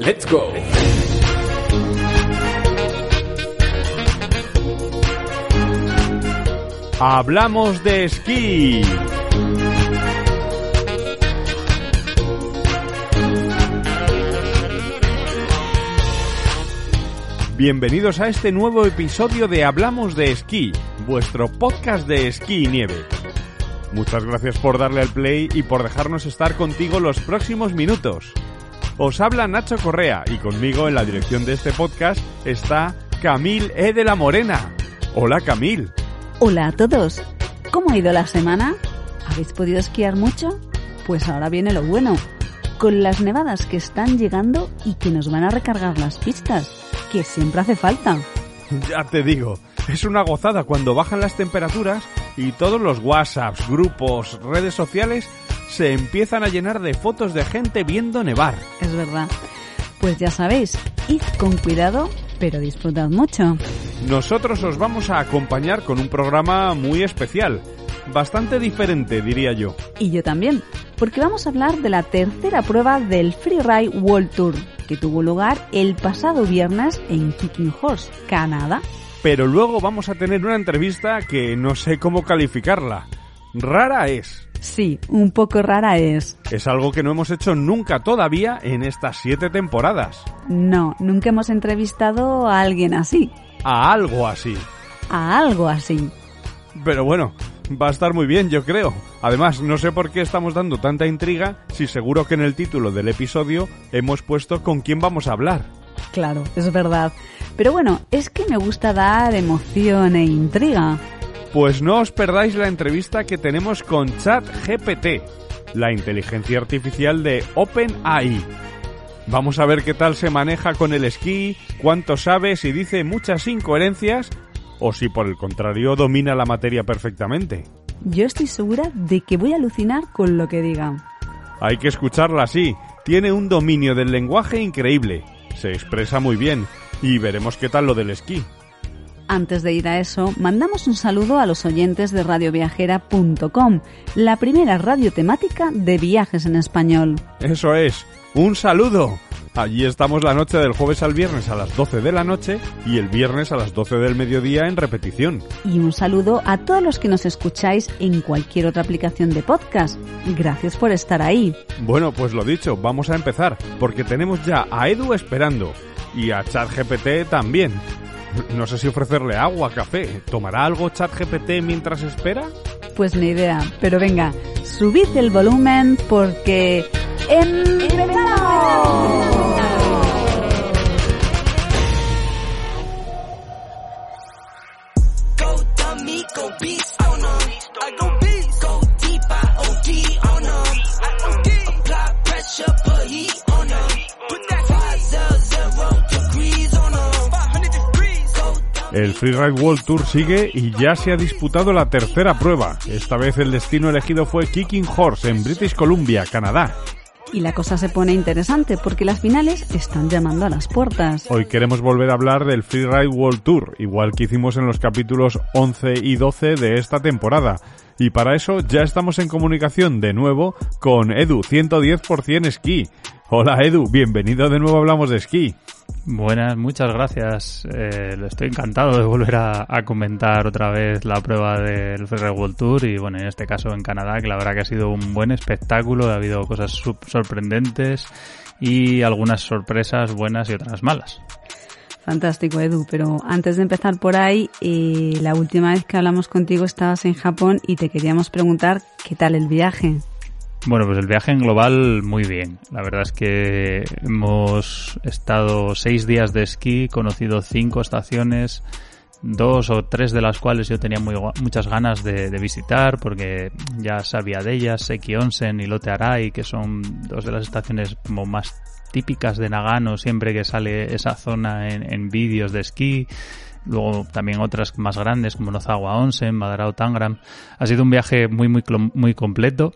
¡Let's go! Hablamos de esquí. Bienvenidos a este nuevo episodio de Hablamos de Esquí, vuestro podcast de esquí y nieve. Muchas gracias por darle al play y por dejarnos estar contigo los próximos minutos. Os habla Nacho Correa y conmigo en la dirección de este podcast está Camil E. de la Morena. Hola, Camil. Hola a todos. ¿Cómo ha ido la semana? ¿Habéis podido esquiar mucho? Pues ahora viene lo bueno. Con las nevadas que están llegando y que nos van a recargar las pistas, que siempre hace falta. Ya te digo, es una gozada cuando bajan las temperaturas y todos los WhatsApps, grupos, redes sociales se empiezan a llenar de fotos de gente viendo nevar. Es verdad. Pues ya sabéis, id con cuidado, pero disfrutad mucho. Nosotros os vamos a acompañar con un programa muy especial, bastante diferente, diría yo. Y yo también, porque vamos a hablar de la tercera prueba del Freeride World Tour, que tuvo lugar el pasado viernes en Kicking Horse, Canadá. Pero luego vamos a tener una entrevista que no sé cómo calificarla. Rara es. Sí, un poco rara es. Es algo que no hemos hecho nunca todavía en estas 7 temporadas. No, nunca hemos entrevistado a alguien así. A algo así. A algo así. Pero bueno, va a estar muy bien, yo creo. Además, no sé por qué estamos dando tanta intriga si seguro que en el título del episodio hemos puesto con quién vamos a hablar. Claro, es verdad. Pero bueno, es que me gusta dar emoción e intriga. Pues no os perdáis la entrevista que tenemos con ChatGPT, la inteligencia artificial de OpenAI. Vamos a ver qué tal se maneja con el esquí, cuánto sabe, si dice muchas incoherencias o si por el contrario domina la materia perfectamente. Yo estoy segura de que voy a alucinar con lo que diga. Hay que escucharla así, tiene un dominio del lenguaje increíble, se expresa muy bien y veremos qué tal lo del esquí. Antes de ir a eso, mandamos un saludo a los oyentes de radioviajera.com, la primera radio temática de viajes en español. Eso es, un saludo. Allí estamos la noche del jueves al viernes a las 12 de la noche y el viernes a las 12 del mediodía en repetición. Y un saludo a todos los que nos escucháis en cualquier otra aplicación de podcast. Gracias por estar ahí. Bueno, pues lo dicho, vamos a empezar, porque tenemos ya a Edu esperando y a ChatGPT también. No sé si ofrecerle agua, café. ¿Tomará algo ChatGPT mientras espera? Pues ni idea, pero venga, subid el volumen porque... ¡empezamos! El Freeride World Tour sigue y ya se ha disputado la tercera prueba. Esta vez el destino elegido fue Kicking Horse en British Columbia, Canadá. Y la cosa se pone interesante porque las finales están llamando a las puertas. Hoy queremos volver a hablar del Freeride World Tour, igual que hicimos en los capítulos 11 y 12 de esta temporada. Y para eso ya estamos en comunicación de nuevo con Edu, 110% esquí. Hola Edu, bienvenido de nuevo a Hablamos de Esquí. Buenas, muchas gracias. Estoy encantado de volver a comentar otra vez la prueba del Freeride World Tour y bueno, en este caso en Canadá, que la verdad que ha sido un buen espectáculo, ha habido cosas sorprendentes y algunas sorpresas buenas y otras malas. Fantástico, Edu, pero antes de empezar por ahí, la última vez que hablamos contigo estabas en Japón y te queríamos preguntar qué tal el viaje. Bueno, pues el viaje en global muy bien. La verdad es que hemos estado 6 días de esquí, conocido 5 estaciones, 2 o 3 de las cuales yo tenía muchas ganas de visitar porque ya sabía de ellas, Seki Onsen y Lotte Arai, que son 2 de las estaciones como más típicas de Nagano siempre que sale esa zona en vídeos de esquí. Luego también otras más grandes como Nozawa Onsen, Madarao Tangram. Ha sido un viaje muy completo.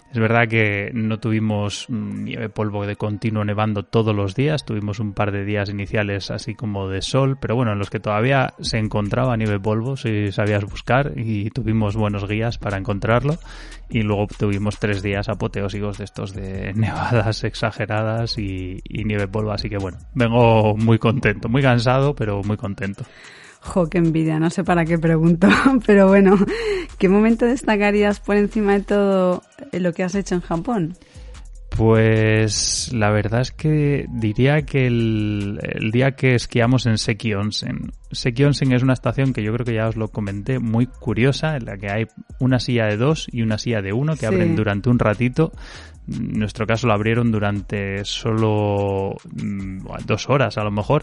Es verdad que no tuvimos nieve polvo de continuo nevando todos los días, tuvimos un par de días iniciales así como de sol, pero bueno, en los que todavía se encontraba nieve polvo si sabías buscar, y tuvimos buenos guías para encontrarlo, y luego tuvimos 3 días apoteósicos de estos de nevadas exageradas y nieve polvo, así que bueno, vengo muy contento, muy cansado, pero muy contento. Jo, qué envidia, no sé para qué pregunto, pero bueno, ¿qué momento destacarías por encima de todo lo que has hecho en Japón? Pues la verdad es que diría que el día que esquiamos en Seki Onsen. Seki Onsen es una estación que yo creo que ya os lo comenté, muy curiosa, en la que hay una silla de 2 y una silla de 1 que abren durante un ratito. En nuestro caso lo abrieron durante solo 2 horas a lo mejor.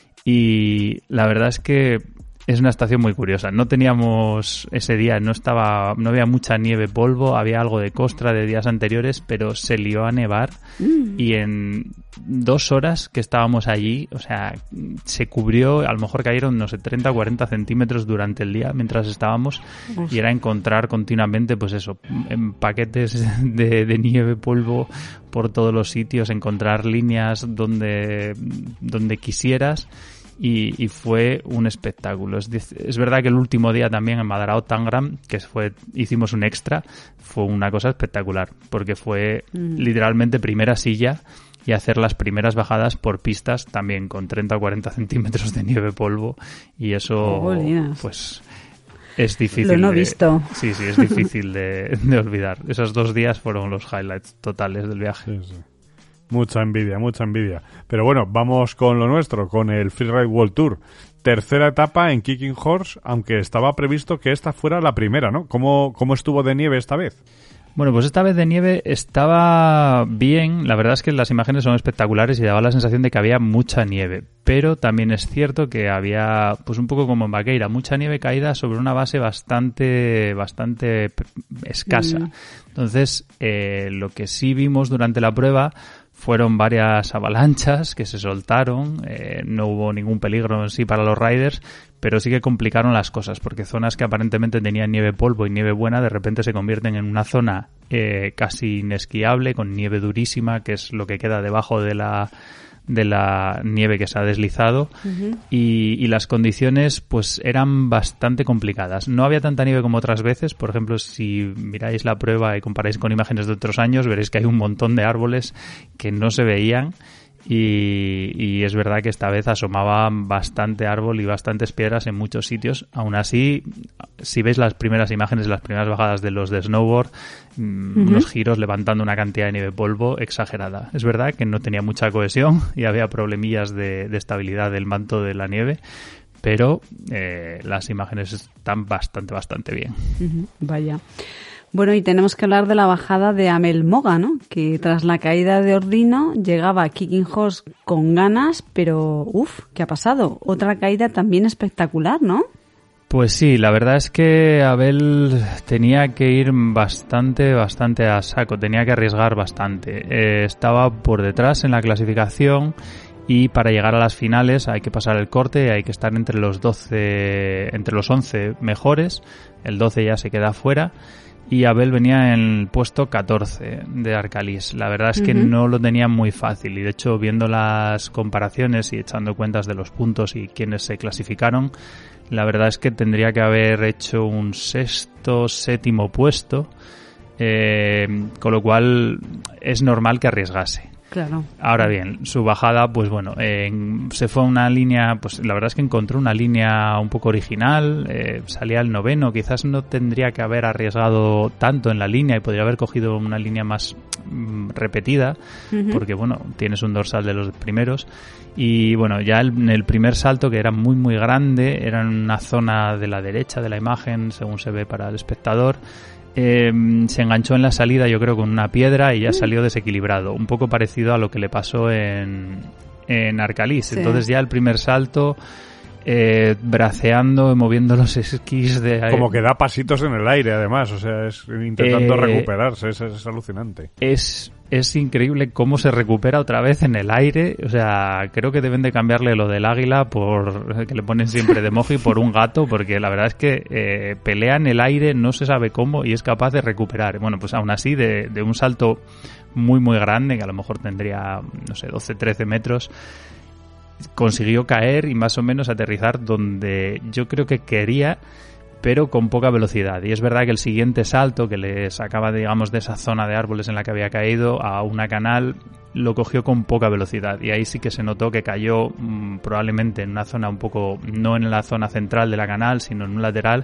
Y la verdad es que es una estación muy curiosa. No teníamos ese día, no había mucha nieve, polvo, había algo de costra de días anteriores, pero se lió a nevar y en 2 horas que estábamos allí, o sea, se cubrió, a lo mejor cayeron, no sé, 30 o 40 centímetros durante el día mientras estábamos, y era encontrar continuamente, pues eso, en paquetes de nieve, polvo por todos los sitios, encontrar líneas donde quisieras. Y fue un espectáculo. Es verdad que el último día también en Madarao Tangram, que hicimos un extra, fue una cosa espectacular, porque fue literalmente primera silla y hacer las primeras bajadas por pistas también con 30 o 40 centímetros de nieve polvo, y eso pues es difícil. Lo no visto. Sí, es difícil de olvidar. Esos 2 días fueron los highlights totales del viaje. Sí. Mucha envidia. Pero bueno, vamos con lo nuestro, con el Freeride World Tour. Tercera etapa en Kicking Horse, aunque estaba previsto que esta fuera la primera, ¿no? ¿Cómo estuvo de nieve esta vez? Bueno, pues esta vez de nieve estaba bien. La verdad es que las imágenes son espectaculares y daba la sensación de que había mucha nieve. Pero también es cierto que había, pues un poco como en Vaqueira, mucha nieve caída sobre una base bastante escasa. Entonces, lo que sí vimos durante la prueba fueron varias avalanchas que se soltaron, no hubo ningún peligro en sí para los riders, pero sí que complicaron las cosas, porque zonas que aparentemente tenían nieve polvo y nieve buena, de repente se convierten en una zona casi inesquiable, con nieve durísima, que es lo que queda debajo de la nieve que se ha deslizado, y las condiciones pues eran bastante complicadas. No había tanta nieve como otras veces. Por ejemplo, si miráis la prueba y comparáis con imágenes de otros años, veréis que hay un montón de árboles que no se veían, y es verdad que esta vez asomaba bastante árbol y bastantes piedras en muchos sitios. Aún así, si veis las primeras imágenes, las primeras bajadas de los de snowboard, unos giros levantando una cantidad de nieve polvo exagerada. Es verdad que no tenía mucha cohesión y había problemillas de estabilidad del manto de la nieve, pero las imágenes están bastante bien. Vaya. Bueno, y tenemos que hablar de la bajada de Amel Moga, ¿no? Que tras la caída de Ordino llegaba a Kicking Horse con ganas, pero ¿qué ha pasado? Otra caída también espectacular, ¿no? Pues sí, la verdad es que Abel tenía que ir bastante a saco, tenía que arriesgar bastante. Estaba por detrás en la clasificación, y para llegar a las finales hay que pasar el corte, hay que estar entre los 11 mejores, el 12 ya se queda fuera. Y Abel venía en el puesto 14 de Arcalís. La verdad es que no lo tenía muy fácil, y de hecho, viendo las comparaciones y echando cuentas de los puntos y quienes se clasificaron, la verdad es que tendría que haber hecho un 6º, 7º puesto, con lo cual es normal que arriesgase. Claro. Ahora bien, su bajada, pues bueno, se fue a una línea, pues la verdad es que encontró una línea un poco original, salía al 9º, quizás no tendría que haber arriesgado tanto en la línea y podría haber cogido una línea más repetida, porque bueno, tienes un dorsal de los primeros, y bueno, ya en el primer salto, que era muy grande, era en una zona de la derecha de la imagen, según se ve para el espectador, se enganchó en la salida, yo creo, con una piedra, y ya salió desequilibrado, un poco parecido a lo que le pasó en Arcalís. Sí. Entonces ya el primer salto, braceando, moviendo los esquís como que da pasitos en el aire, además, o sea, es intentando recuperarse, es alucinante. Es es increíble cómo se recupera otra vez en el aire. O sea, creo que deben de cambiarle lo del águila, por que le ponen siempre de emoji, por un gato, porque la verdad es que pelea en el aire, no se sabe cómo, y es capaz de recuperar. Bueno, pues aún así, de un salto muy, muy grande, que a lo mejor tendría, no sé, 12, 13 metros, consiguió caer y más o menos aterrizar donde yo creo que quería, pero con poca velocidad. Y es verdad que el siguiente salto, que le sacaba, digamos, de esa zona de árboles en la que había caído a una canal, lo cogió con poca velocidad. Y ahí sí que se notó que cayó probablemente en una zona un poco, no en la zona central de la canal, sino en un lateral,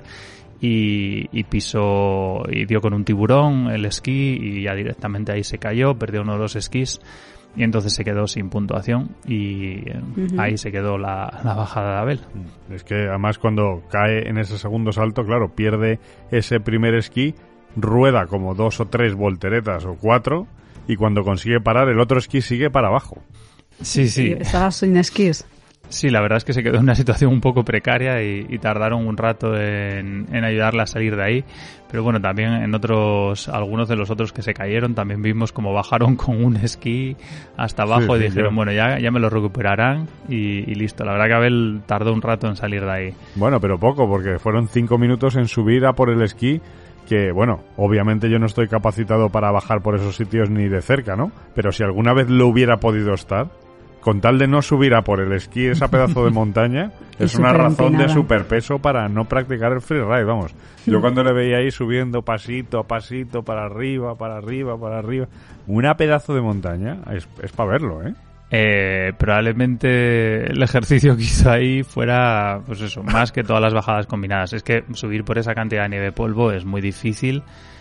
y pisó y dio con un tiburón el esquí, y ya directamente ahí se cayó, perdió uno de los esquís. Y entonces se quedó sin puntuación y ahí se quedó la bajada de Abel. Es que además cuando cae en ese segundo salto, claro, pierde ese primer esquí, rueda como 2 o 3 volteretas o 4 y cuando consigue parar el otro esquí sigue para abajo. Sí, sí. Estaba sin esquís. Sí, la verdad es que se quedó en una situación un poco precaria y tardaron un rato en ayudarla a salir de ahí. Pero bueno, también en algunos de los otros que se cayeron, también vimos como bajaron con un esquí hasta abajo, sí, y dijeron, bueno, ya me lo recuperarán y listo. La verdad que Abel tardó un rato en salir de ahí. Bueno, pero poco, porque fueron 5 minutos en subir a por el esquí, que bueno, obviamente yo no estoy capacitado para bajar por esos sitios ni de cerca, ¿no? Pero si alguna vez lo hubiera podido estar, con tal de no subir a por el esquí esa pedazo de montaña, es una razón de superpeso para no practicar el freeride, vamos. Yo cuando le veía ahí subiendo pasito a pasito, para arriba, para arriba, para arriba, una pedazo de montaña, es para verlo, ¿eh? Probablemente el ejercicio que hizo ahí fuera, pues eso, más que todas las bajadas combinadas. Es que subir por esa cantidad de nieve polvo es muy difícil.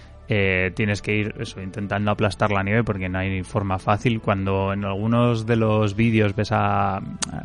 Tienes que ir intentando aplastar la nieve porque no hay forma fácil. Cuando en algunos de los vídeos ves a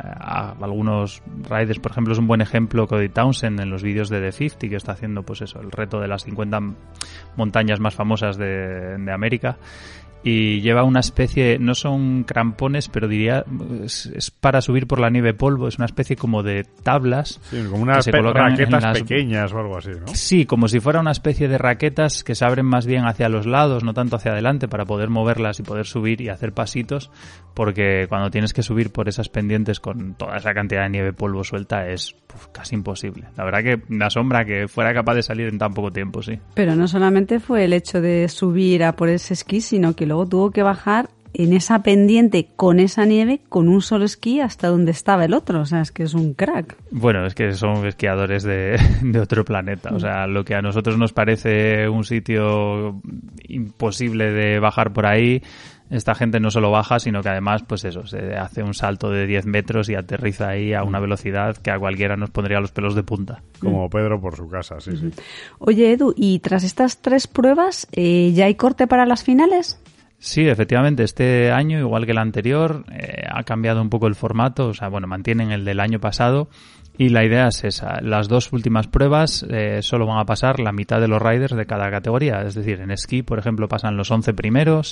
algunos riders, por ejemplo, es un buen ejemplo Cody Townsend en los vídeos de The 50, que está haciendo pues eso, el reto de las 50 montañas más famosas de América. Y lleva una especie, no son crampones, pero diría, es para subir por la nieve polvo, es una especie como de tablas. Sí, como unas raquetas pequeñas o algo así, ¿no? Sí, como si fuera una especie de raquetas que se abren más bien hacia los lados, no tanto hacia adelante, para poder moverlas y poder subir y hacer pasitos, porque cuando tienes que subir por esas pendientes con toda esa cantidad de nieve polvo suelta es casi imposible. La verdad que me asombra que fuera capaz de salir en tan poco tiempo, sí. Pero no solamente fue el hecho de subir a por ese esquí, sino que luego tuvo que bajar en esa pendiente con esa nieve con un solo esquí hasta donde estaba el otro. O sea, es que es un crack. Bueno, es que son esquiadores de otro planeta. O sea, lo que a nosotros nos parece un sitio imposible de bajar por ahí, esta gente no solo baja, sino que además, pues eso, se hace un salto de 10 metros y aterriza ahí a una velocidad que a cualquiera nos pondría los pelos de punta. Como Pedro por su casa, sí, sí. Oye, Edu, y tras estas 3 pruebas, ¿ya hay corte para las finales? Sí, efectivamente, este año, igual que el anterior, ha cambiado un poco el formato, o sea, bueno, mantienen el del año pasado y la idea es esa. Las 2 últimas pruebas solo van a pasar la mitad de los riders de cada categoría, es decir, en esquí, por ejemplo, pasan los 11 primeros,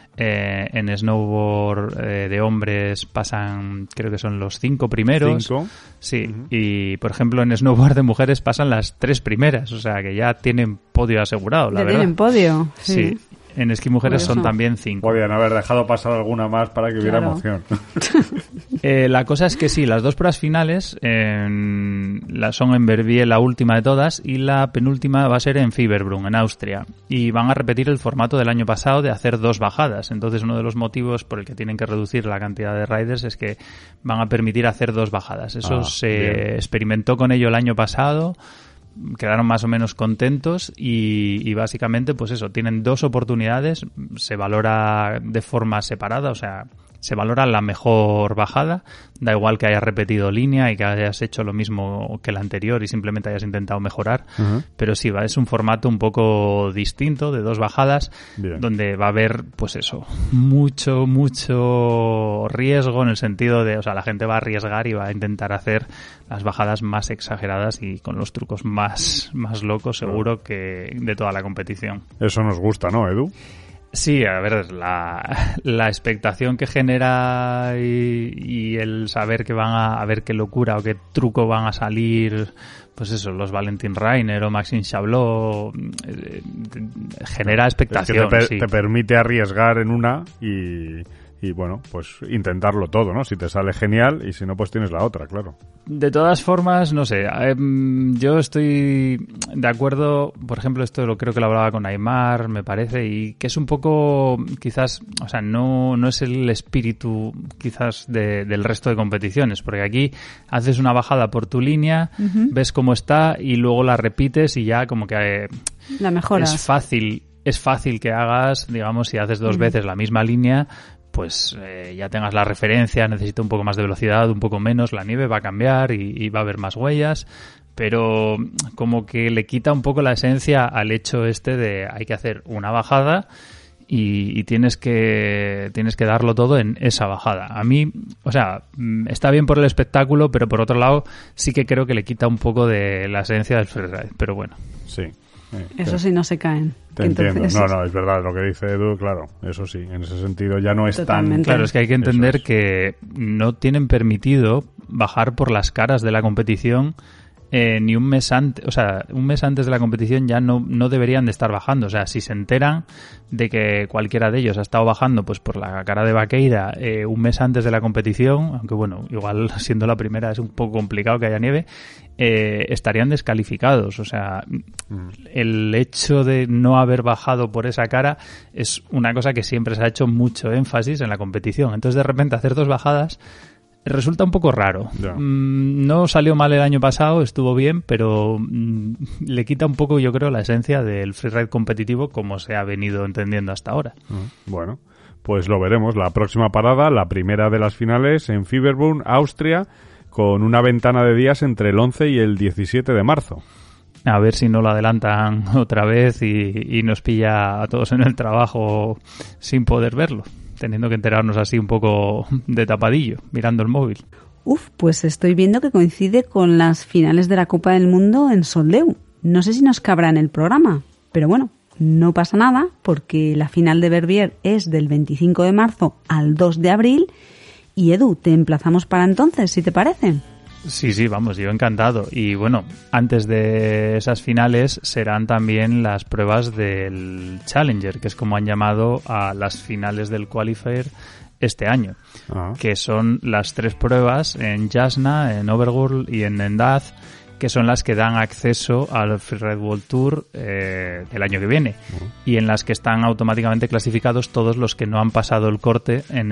en snowboard de hombres pasan, creo que son los 5 primeros. 5. Sí, y por ejemplo en snowboard de mujeres pasan las 3 primeras, o sea que ya tienen podio asegurado, la verdad. Tienen podio, sí. En esquí mujeres son también 5. Podrían haber dejado pasar alguna más para que hubiera emoción. La cosa es que sí, las 2 pruebas finales son en Verbier, la última de todas, y la penúltima va a ser en Fieberbrunn, en Austria. Y van a repetir el formato del año pasado de hacer 2 bajadas. Entonces uno de los motivos por el que tienen que reducir la cantidad de riders es que van a permitir hacer 2 bajadas. Eso se experimentó con ello el año pasado. Quedaron más o menos contentos y básicamente pues eso, tienen 2 oportunidades, se valora de forma separada, o sea, se valora la mejor bajada, da igual que hayas repetido línea y que hayas hecho lo mismo que la anterior y simplemente hayas intentado mejorar, pero sí, es un formato un poco distinto de 2 bajadas. Bien. Donde va a haber, pues eso, mucho riesgo en el sentido de, o sea, la gente va a arriesgar y va a intentar hacer las bajadas más exageradas y con los trucos más locos seguro que de toda la competición. Eso nos gusta, ¿no, Edu? Sí, a ver, la expectación que genera y el saber que van a ver qué locura o qué truco van a salir pues eso, los Valentin Rainer o Maxime Chablot, genera expectación. Es que te permite arriesgar en una y bueno, pues intentarlo todo, ¿no? Si te sale genial y si no, pues tienes la otra, claro. De todas formas, no sé, yo estoy de acuerdo, por ejemplo, esto creo que lo hablaba con Aymar, me parece, y que es un poco, quizás, o sea, no es el espíritu quizás del resto de competiciones, porque aquí haces una bajada por tu línea, ves cómo está y luego la repites y ya como que la mejoras. Es fácil que hagas, digamos, si haces 2 veces la misma línea, pues ya tengas la referencia, necesita un poco más de velocidad, un poco menos, la nieve va a cambiar y va a haber más huellas, pero como que le quita un poco la esencia al hecho este de hay que hacer una bajada y tienes que darlo todo en esa bajada. A mí, o sea, está bien por el espectáculo, pero por otro lado sí que creo que le quita un poco de la esencia del freeride, pero bueno. Sí. Eso sí, no se caen. Te entiendo. No, es verdad lo que dice Edu, claro, eso sí, en ese sentido ya no es Totalmente. tan... Claro, es que hay que entender que no tienen permitido bajar por las caras de la competición ni un mes antes, o sea, un mes antes de la competición ya no deberían de estar bajando. O sea, si se enteran de que cualquiera de ellos ha estado bajando pues por la cara de Baqueira un mes antes de la competición, aunque bueno, igual siendo la primera es un poco complicado que haya nieve, estarían descalificados. O sea, el hecho de no haber bajado por esa cara es una cosa que siempre se ha hecho mucho énfasis en la competición. Entonces, de repente, hacer 2 bajadas resulta un poco raro. No salió mal el año pasado, estuvo bien, pero le quita un poco, yo creo, la esencia del freeride competitivo como se ha venido entendiendo hasta ahora. Bueno, pues lo veremos. La próxima parada, la primera de las finales en Fieberbrunn, Austria, con una ventana de días entre el 11 y el 17 de marzo. A ver si no lo adelantan otra vez y nos pilla a todos en el trabajo sin poder verlo, teniendo que enterarnos así un poco de tapadillo, mirando el móvil. Pues estoy viendo que coincide con las finales de la Copa del Mundo en Soldeu. No sé si nos cabrá en el programa, pero bueno, no pasa nada porque la final de Verbier es del 25 de marzo al 2 de abril y Edu, te emplazamos para entonces, si te parece. Sí, vamos, yo encantado. Y bueno, antes de esas finales serán también las pruebas del Challenger, que es como han llamado a las finales del Qualifier este año, que son las 3 pruebas en Jasna, en Overgurl y en Nendaz, que son las que dan acceso al Freeride World Tour del año que viene, y en las que están automáticamente clasificados todos los que no han pasado el corte en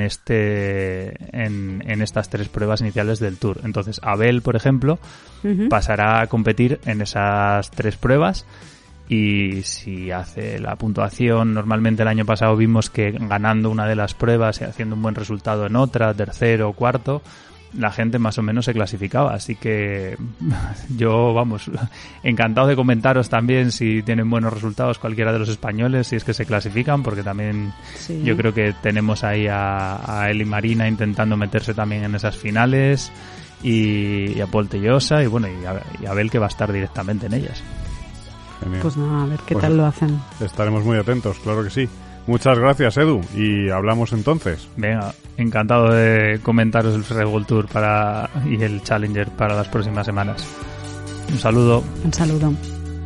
estas 3 pruebas iniciales del Tour. Entonces Abel, por ejemplo, pasará a competir en esas 3 pruebas, y si hace la puntuación, normalmente el año pasado vimos que ganando una de las pruebas y haciendo un buen resultado en otra, tercero o cuarto, la gente más o menos se clasificaba. Así que yo, vamos, encantado de comentaros también si tienen buenos resultados cualquiera de los españoles, si es que se clasifican, porque también yo creo que tenemos ahí a Eli Marina intentando meterse también en esas finales, y a Paul Tellosa y bueno, y a Abel, que va a estar directamente en ellas. Genial. Pues nada, a ver qué tal lo hacen. Estaremos muy atentos, claro que sí. Muchas gracias, Edu, y hablamos entonces. Venga, encantado de comentaros el Freeride World Tour y el Challenger para las próximas semanas. Un saludo. Un saludo.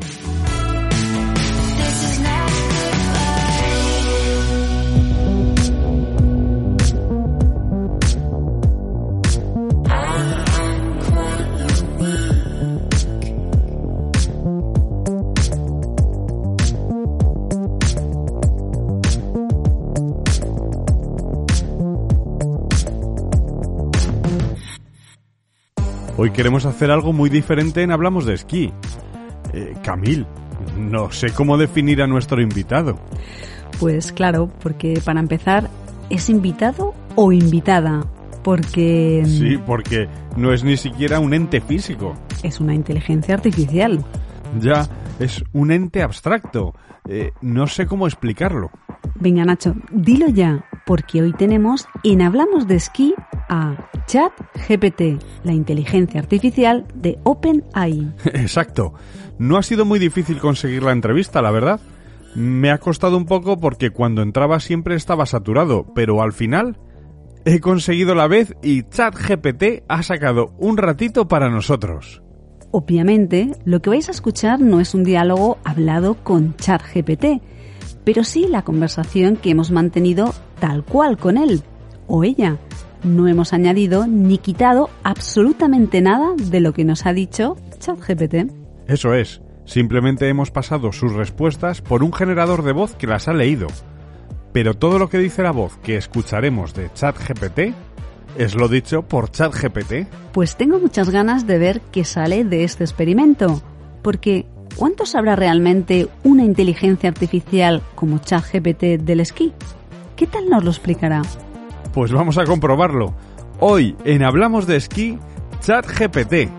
Hoy queremos hacer algo muy diferente en Hablamos de Esquí. Camil, no sé cómo definir a nuestro invitado. Pues claro, porque para empezar, ¿es invitado o invitada? Porque... Sí, porque no es ni siquiera un ente físico. Es una inteligencia artificial. Ya, es un ente abstracto. No sé cómo explicarlo. Venga, Nacho, dilo ya, porque hoy tenemos en Hablamos de Esquí a ChatGPT, la inteligencia artificial de OpenAI. Exacto. No ha sido muy difícil conseguir la entrevista, la verdad. Me ha costado un poco porque cuando entraba siempre estaba saturado, pero al final he conseguido la vez y ChatGPT ha sacado un ratito para nosotros. Obviamente, lo que vais a escuchar no es un diálogo hablado con ChatGPT, pero sí la conversación que hemos mantenido tal cual con él o ella. No hemos añadido ni quitado absolutamente nada de lo que nos ha dicho ChatGPT. Eso es, simplemente hemos pasado sus respuestas por un generador de voz que las ha leído. Pero todo lo que dice la voz que escucharemos de ChatGPT es lo dicho por ChatGPT. Pues tengo muchas ganas de ver qué sale de este experimento, porque ¿cuánto sabrá realmente una inteligencia artificial como ChatGPT del esquí? ¿Qué tal nos lo explicará? Pues vamos a comprobarlo. Hoy en Hablamos de Esquí, ChatGPT.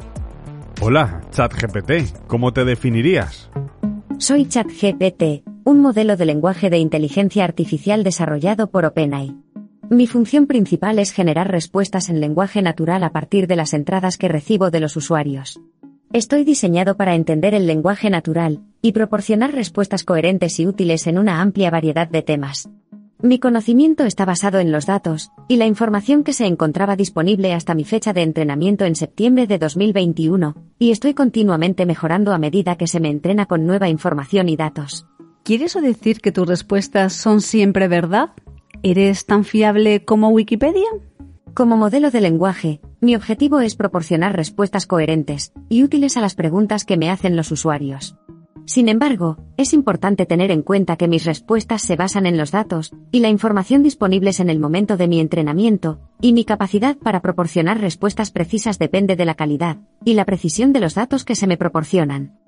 Hola, ChatGPT, ¿cómo te definirías? Soy ChatGPT, un modelo de lenguaje de inteligencia artificial desarrollado por OpenAI. Mi función principal es generar respuestas en lenguaje natural a partir de las entradas que recibo de los usuarios. Estoy diseñado para entender el lenguaje natural y proporcionar respuestas coherentes y útiles en una amplia variedad de temas. Mi conocimiento está basado en los datos y la información que se encontraba disponible hasta mi fecha de entrenamiento en septiembre de 2021, y estoy continuamente mejorando a medida que se me entrena con nueva información y datos. ¿Quiere eso decir que tus respuestas son siempre verdad? ¿Eres tan fiable como Wikipedia? Como modelo de lenguaje, mi objetivo es proporcionar respuestas coherentes y útiles a las preguntas que me hacen los usuarios. Sin embargo, es importante tener en cuenta que mis respuestas se basan en los datos y la información disponibles en el momento de mi entrenamiento, y mi capacidad para proporcionar respuestas precisas depende de la calidad y la precisión de los datos que se me proporcionan.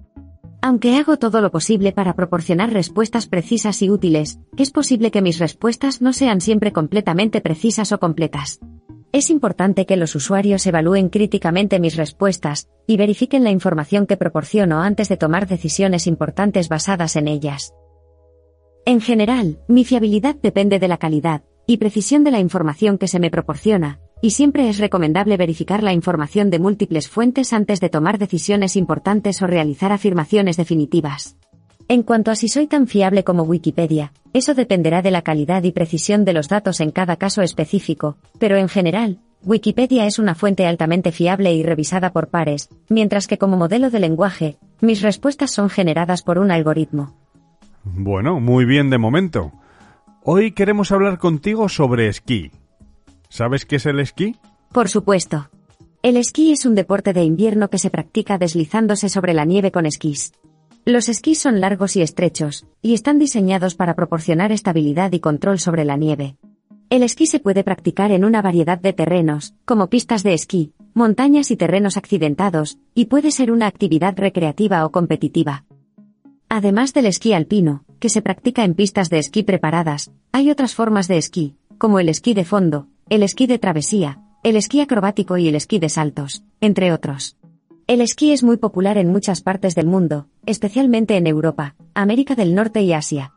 Aunque hago todo lo posible para proporcionar respuestas precisas y útiles, es posible que mis respuestas no sean siempre completamente precisas o completas. Es importante que los usuarios evalúen críticamente mis respuestas y verifiquen la información que proporciono antes de tomar decisiones importantes basadas en ellas. En general, mi fiabilidad depende de la calidad y precisión de la información que se me proporciona, y siempre es recomendable verificar la información de múltiples fuentes antes de tomar decisiones importantes o realizar afirmaciones definitivas. En cuanto a si soy tan fiable como Wikipedia, eso dependerá de la calidad y precisión de los datos en cada caso específico, pero en general, Wikipedia es una fuente altamente fiable y revisada por pares, mientras que como modelo de lenguaje, mis respuestas son generadas por un algoritmo. Bueno, muy bien de momento. Hoy queremos hablar contigo sobre esquí. ¿Sabes qué es el esquí? Por supuesto. El esquí es un deporte de invierno que se practica deslizándose sobre la nieve con esquís. Los esquís son largos y estrechos, y están diseñados para proporcionar estabilidad y control sobre la nieve. El esquí se puede practicar en una variedad de terrenos, como pistas de esquí, montañas y terrenos accidentados, y puede ser una actividad recreativa o competitiva. Además del esquí alpino, que se practica en pistas de esquí preparadas, hay otras formas de esquí, como el esquí de fondo, el esquí de travesía, el esquí acrobático y el esquí de saltos, entre otros. El esquí es muy popular en muchas partes del mundo, especialmente en Europa, América del Norte y Asia.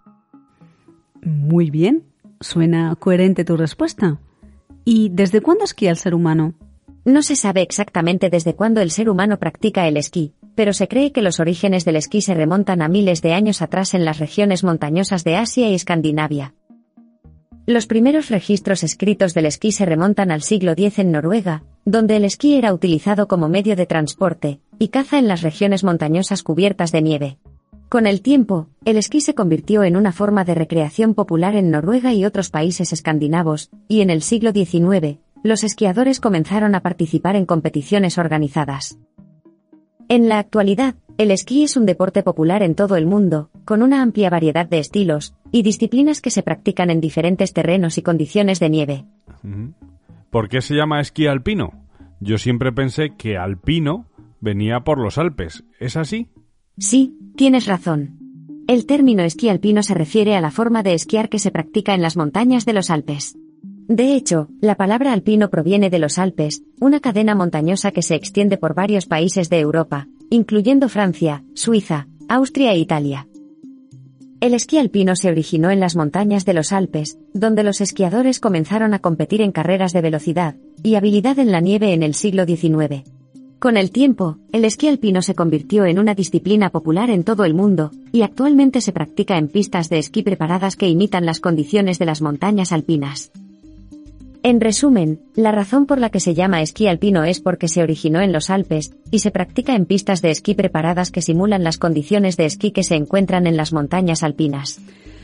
Muy bien, suena coherente tu respuesta. ¿Y desde cuándo esquía el ser humano? No se sabe exactamente desde cuándo el ser humano practica el esquí, pero se cree que los orígenes del esquí se remontan a miles de años atrás en las regiones montañosas de Asia y Escandinavia. Los primeros registros escritos del esquí se remontan al siglo X en Noruega, donde el esquí era utilizado como medio de transporte y caza en las regiones montañosas cubiertas de nieve. Con el tiempo, el esquí se convirtió en una forma de recreación popular en Noruega y otros países escandinavos, y en el siglo XIX, los esquiadores comenzaron a participar en competiciones organizadas. En la actualidad, el esquí es un deporte popular en todo el mundo, con una amplia variedad de estilos y disciplinas que se practican en diferentes terrenos y condiciones de nieve. ¿Por qué se llama esquí alpino? Yo siempre pensé que alpino venía por los Alpes. ¿Es así? Sí, tienes razón. El término esquí alpino se refiere a la forma de esquiar que se practica en las montañas de los Alpes. De hecho, la palabra alpino proviene de los Alpes, una cadena montañosa que se extiende por varios países de Europa, incluyendo Francia, Suiza, Austria e Italia. El esquí alpino se originó en las montañas de los Alpes, donde los esquiadores comenzaron a competir en carreras de velocidad y habilidad en la nieve en el siglo XIX. Con el tiempo, el esquí alpino se convirtió en una disciplina popular en todo el mundo, y actualmente se practica en pistas de esquí preparadas que imitan las condiciones de las montañas alpinas. En resumen, la razón por la que se llama esquí alpino es porque se originó en los Alpes, y se practica en pistas de esquí preparadas que simulan las condiciones de esquí que se encuentran en las montañas alpinas.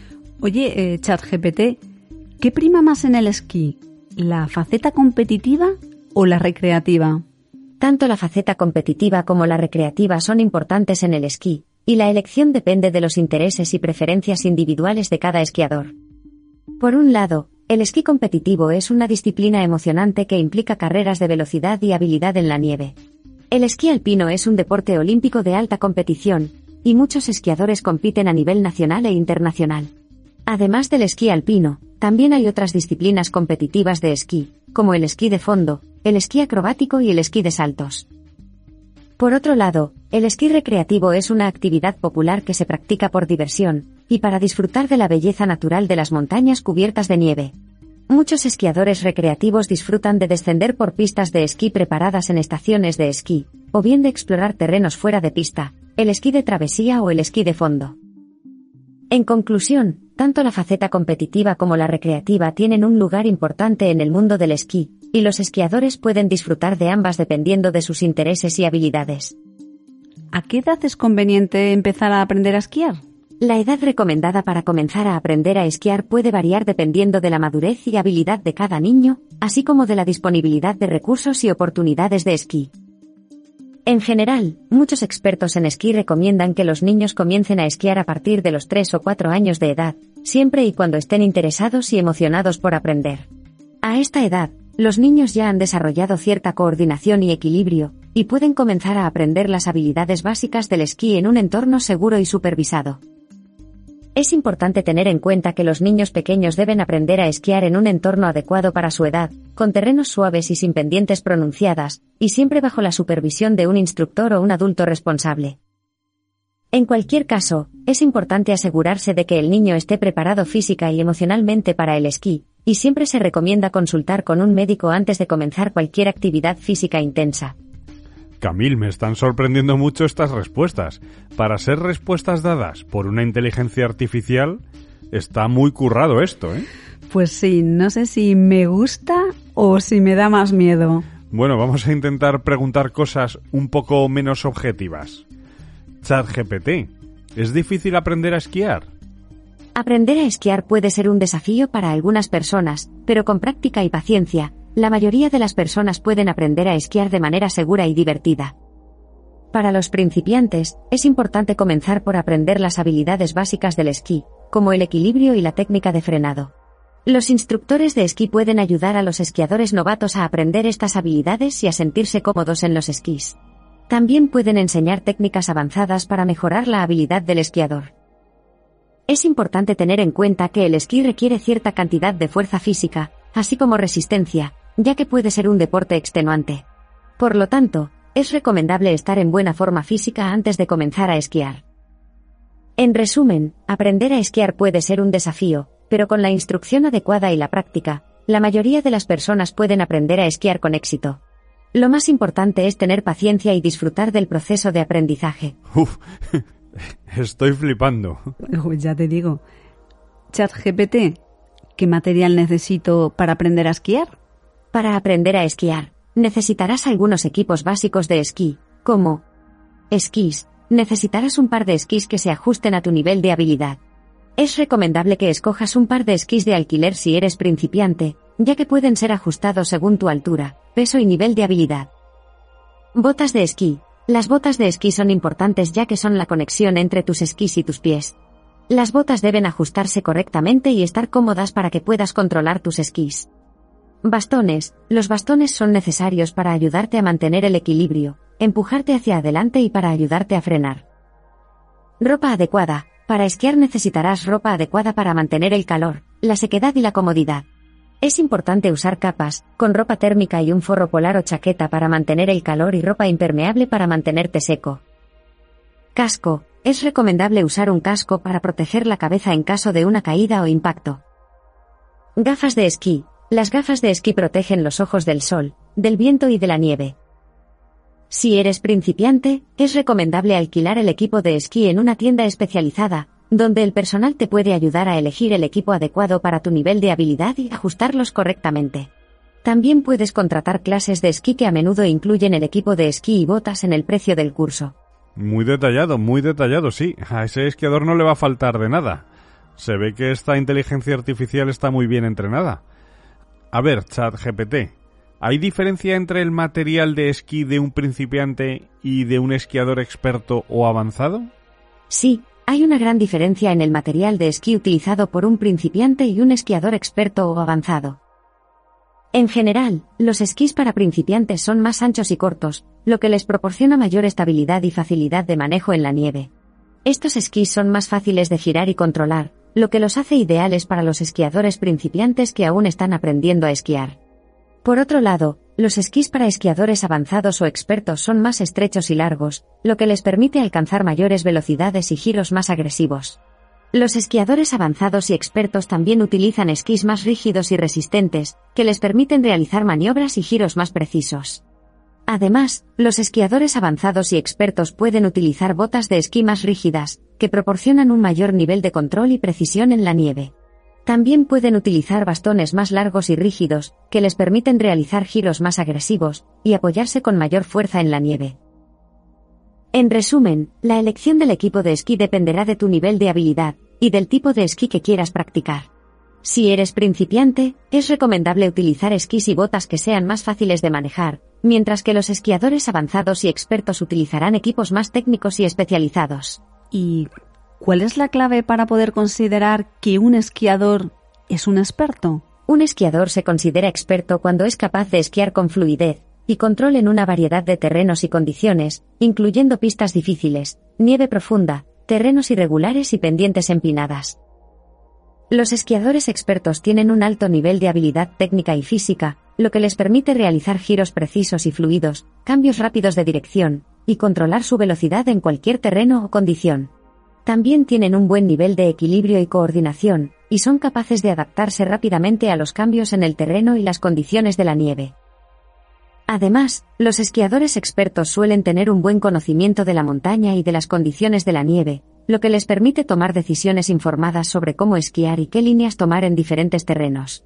Oye, ChatGPT, ¿qué prima más en el esquí? ¿La faceta competitiva o la recreativa? Tanto la faceta competitiva como la recreativa son importantes en el esquí, y la elección depende de los intereses y preferencias individuales de cada esquiador. Por un lado, el esquí competitivo es una disciplina emocionante que implica carreras de velocidad y habilidad en la nieve. El esquí alpino es un deporte olímpico de alta competición, y muchos esquiadores compiten a nivel nacional e internacional. Además del esquí alpino, también hay otras disciplinas competitivas de esquí, como el esquí de fondo, el esquí acrobático y el esquí de saltos. Por otro lado, el esquí recreativo es una actividad popular que se practica por diversión, y para disfrutar de la belleza natural de las montañas cubiertas de nieve. Muchos esquiadores recreativos disfrutan de descender por pistas de esquí preparadas en estaciones de esquí, o bien de explorar terrenos fuera de pista, el esquí de travesía o el esquí de fondo. En conclusión, tanto la faceta competitiva como la recreativa tienen un lugar importante en el mundo del esquí, y los esquiadores pueden disfrutar de ambas dependiendo de sus intereses y habilidades. ¿A qué edad es conveniente empezar a aprender a esquiar? La edad recomendada para comenzar a aprender a esquiar puede variar dependiendo de la madurez y habilidad de cada niño, así como de la disponibilidad de recursos y oportunidades de esquí. En general, muchos expertos en esquí recomiendan que los niños comiencen a esquiar a partir de los 3 o 4 años de edad, siempre y cuando estén interesados y emocionados por aprender. A esta edad, los niños ya han desarrollado cierta coordinación y equilibrio, y pueden comenzar a aprender las habilidades básicas del esquí en un entorno seguro y supervisado. Es importante tener en cuenta que los niños pequeños deben aprender a esquiar en un entorno adecuado para su edad, con terrenos suaves y sin pendientes pronunciadas, y siempre bajo la supervisión de un instructor o un adulto responsable. En cualquier caso, es importante asegurarse de que el niño esté preparado física y emocionalmente para el esquí, y siempre se recomienda consultar con un médico antes de comenzar cualquier actividad física intensa. Camil, me están sorprendiendo mucho estas respuestas. Para ser respuestas dadas por una inteligencia artificial, está muy currado esto, ¿eh? Pues sí, no sé si me gusta o si me da más miedo. Bueno, vamos a intentar preguntar cosas un poco menos objetivas. ChatGPT, ¿es difícil aprender a esquiar? Aprender a esquiar puede ser un desafío para algunas personas, pero con práctica y paciencia, la mayoría de las personas pueden aprender a esquiar de manera segura y divertida. Para los principiantes, es importante comenzar por aprender las habilidades básicas del esquí, como el equilibrio y la técnica de frenado. Los instructores de esquí pueden ayudar a los esquiadores novatos a aprender estas habilidades y a sentirse cómodos en los esquís. También pueden enseñar técnicas avanzadas para mejorar la habilidad del esquiador. Es importante tener en cuenta que el esquí requiere cierta cantidad de fuerza física, así como resistencia, ya que puede ser un deporte extenuante. Por lo tanto, es recomendable estar en buena forma física antes de comenzar a esquiar. En resumen, aprender a esquiar puede ser un desafío, pero con la instrucción adecuada y la práctica, la mayoría de las personas pueden aprender a esquiar con éxito. Lo más importante es tener paciencia y disfrutar del proceso de aprendizaje. Estoy flipando. Ya te digo. ChatGPT, ¿qué material necesito para aprender a esquiar? Para aprender a esquiar, necesitarás algunos equipos básicos de esquí, como esquís. Necesitarás un par de esquís que se ajusten a tu nivel de habilidad. Es recomendable que escojas un par de esquís de alquiler si eres principiante, ya que pueden ser ajustados según tu altura, peso y nivel de habilidad. Botas de esquí. Las botas de esquí son importantes ya que son la conexión entre tus esquís y tus pies. Las botas deben ajustarse correctamente y estar cómodas para que puedas controlar tus esquís. Bastones. Los bastones son necesarios para ayudarte a mantener el equilibrio, empujarte hacia adelante y para ayudarte a frenar. Ropa adecuada. Para esquiar necesitarás ropa adecuada para mantener el calor, la sequedad y la comodidad. Es importante usar capas, con ropa térmica y un forro polar o chaqueta para mantener el calor y ropa impermeable para mantenerte seco. Casco. Es recomendable usar un casco para proteger la cabeza en caso de una caída o impacto. Gafas de esquí. Las gafas de esquí protegen los ojos del sol, del viento y de la nieve. Si eres principiante, es recomendable alquilar el equipo de esquí en una tienda especializada, donde el personal te puede ayudar a elegir el equipo adecuado para tu nivel de habilidad y ajustarlos correctamente. También puedes contratar clases de esquí que a menudo incluyen el equipo de esquí y botas en el precio del curso. Muy detallado, sí. A ese esquiador no le va a faltar de nada. Se ve que esta inteligencia artificial está muy bien entrenada. A ver, ChatGPT, ¿hay diferencia entre el material de esquí de un principiante y de un esquiador experto o avanzado? Sí, hay una gran diferencia en el material de esquí utilizado por un principiante y un esquiador experto o avanzado. En general, los esquís para principiantes son más anchos y cortos, lo que les proporciona mayor estabilidad y facilidad de manejo en la nieve. Estos esquís son más fáciles de girar y controlar, lo que los hace ideales para los esquiadores principiantes que aún están aprendiendo a esquiar. Por otro lado, los esquís para esquiadores avanzados o expertos son más estrechos y largos, lo que les permite alcanzar mayores velocidades y giros más agresivos. Los esquiadores avanzados y expertos también utilizan esquís más rígidos y resistentes, que les permiten realizar maniobras y giros más precisos. Además, los esquiadores avanzados y expertos pueden utilizar botas de esquí más rígidas, que proporcionan un mayor nivel de control y precisión en la nieve. También pueden utilizar bastones más largos y rígidos, que les permiten realizar giros más agresivos, y apoyarse con mayor fuerza en la nieve. En resumen, la elección del equipo de esquí dependerá de tu nivel de habilidad, y del tipo de esquí que quieras practicar. Si eres principiante, es recomendable utilizar esquís y botas que sean más fáciles de manejar, mientras que los esquiadores avanzados y expertos utilizarán equipos más técnicos y especializados. ¿Y cuál es la clave para poder considerar que un esquiador es un experto? Un esquiador se considera experto cuando es capaz de esquiar con fluidez y control en una variedad de terrenos y condiciones, incluyendo pistas difíciles, nieve profunda, terrenos irregulares y pendientes empinadas. Los esquiadores expertos tienen un alto nivel de habilidad técnica y física, lo que les permite realizar giros precisos y fluidos, cambios rápidos de dirección, y controlar su velocidad en cualquier terreno o condición. También tienen un buen nivel de equilibrio y coordinación, y son capaces de adaptarse rápidamente a los cambios en el terreno y las condiciones de la nieve. Además, los esquiadores expertos suelen tener un buen conocimiento de la montaña y de las condiciones de la nieve, lo que les permite tomar decisiones informadas sobre cómo esquiar y qué líneas tomar en diferentes terrenos.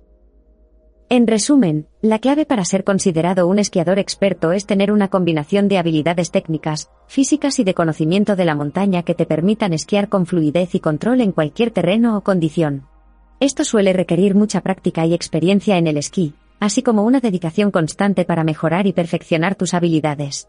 En resumen, la clave para ser considerado un esquiador experto es tener una combinación de habilidades técnicas, físicas y de conocimiento de la montaña que te permitan esquiar con fluidez y control en cualquier terreno o condición. Esto suele requerir mucha práctica y experiencia en el esquí, así como una dedicación constante para mejorar y perfeccionar tus habilidades.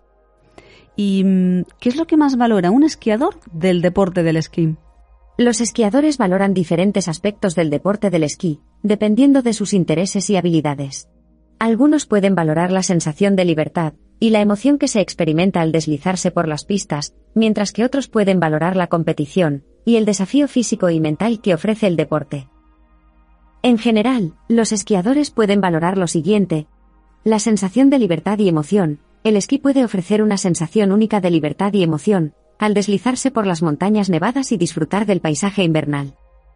¿Y qué es lo que más valora un esquiador del deporte del esquí? Los esquiadores valoran diferentes aspectos del deporte del esquí, dependiendo de sus intereses y habilidades. Algunos pueden valorar la sensación de libertad y la emoción que se experimenta al deslizarse por las pistas, mientras que otros pueden valorar la competición y el desafío físico y mental que ofrece el deporte. En general, los esquiadores pueden valorar lo siguiente: la sensación de libertad y emoción. El esquí puede ofrecer una sensación única de libertad y emoción, al deslizarse por las montañas nevadas y disfrutar del paisaje invernal.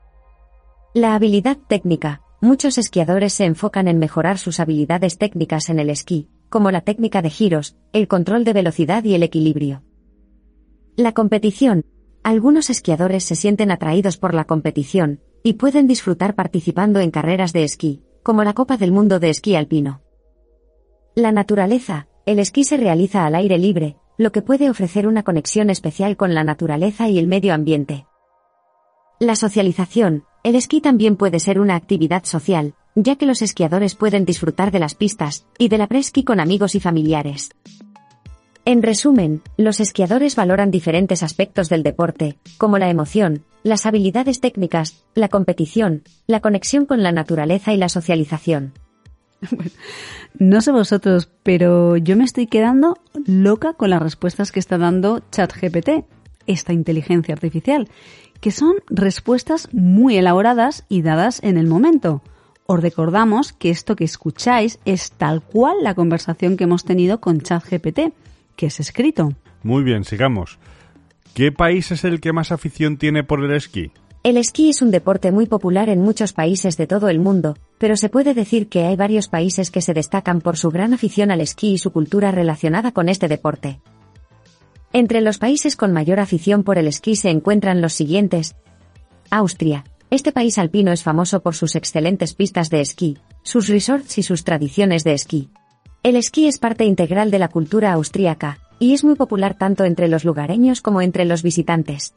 La habilidad técnica. Muchos esquiadores se enfocan en mejorar sus habilidades técnicas en el esquí, como la técnica de giros, el control de velocidad y el equilibrio. La competición. Algunos esquiadores se sienten atraídos por la competición, y pueden disfrutar participando en carreras de esquí, como la Copa del Mundo de Esquí Alpino. La naturaleza. El esquí se realiza al aire libre, lo que puede ofrecer una conexión especial con la naturaleza y el medio ambiente. La socialización. El esquí también puede ser una actividad social, ya que los esquiadores pueden disfrutar de las pistas y de la presquí con amigos y familiares. En resumen, los esquiadores valoran diferentes aspectos del deporte, como la emoción, las habilidades técnicas, la competición, la conexión con la naturaleza y la socialización. Bueno, no sé vosotros, pero yo me estoy quedando loca con las respuestas que está dando ChatGPT, esta inteligencia artificial, que son respuestas muy elaboradas y dadas en el momento. Os recordamos que esto que escucháis es tal cual la conversación que hemos tenido con ChatGPT, que es escrito. Muy bien, sigamos. ¿Qué país es el que más afición tiene por el esquí? El esquí es un deporte muy popular en muchos países de todo el mundo, pero se puede decir que hay varios países que se destacan por su gran afición al esquí y su cultura relacionada con este deporte. Entre los países con mayor afición por el esquí se encuentran los siguientes. Austria. Este país alpino es famoso por sus excelentes pistas de esquí, sus resorts y sus tradiciones de esquí. El esquí es parte integral de la cultura austríaca, y es muy popular tanto entre los lugareños como entre los visitantes.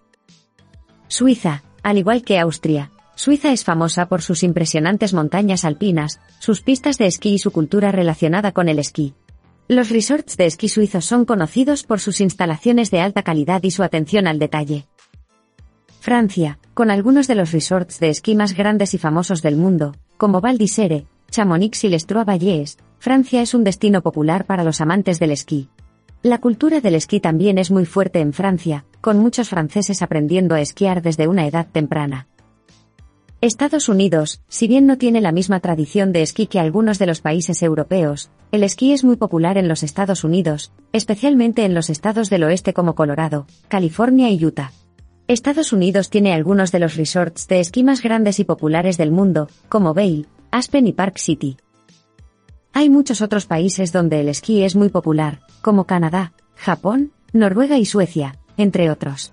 Suiza, al igual que Austria, Suiza es famosa por sus impresionantes montañas alpinas, sus pistas de esquí y su cultura relacionada con el esquí. Los resorts de esquí suizos son conocidos por sus instalaciones de alta calidad y su atención al detalle. Francia, con algunos de los resorts de esquí más grandes y famosos del mundo, como Val d'Isère, Chamonix y Les Trois-Vallées, Francia es un destino popular para los amantes del esquí. La cultura del esquí también es muy fuerte en Francia, con muchos franceses aprendiendo a esquiar desde una edad temprana. Estados Unidos, si bien no tiene la misma tradición de esquí que algunos de los países europeos, el esquí es muy popular en los Estados Unidos, especialmente en los estados del oeste como Colorado, California y Utah. Estados Unidos tiene algunos de los resorts de esquí más grandes y populares del mundo, como Vail, Aspen y Park City. Hay muchos otros países donde el esquí es muy popular, como Canadá, Japón, Noruega y Suecia, entre otros.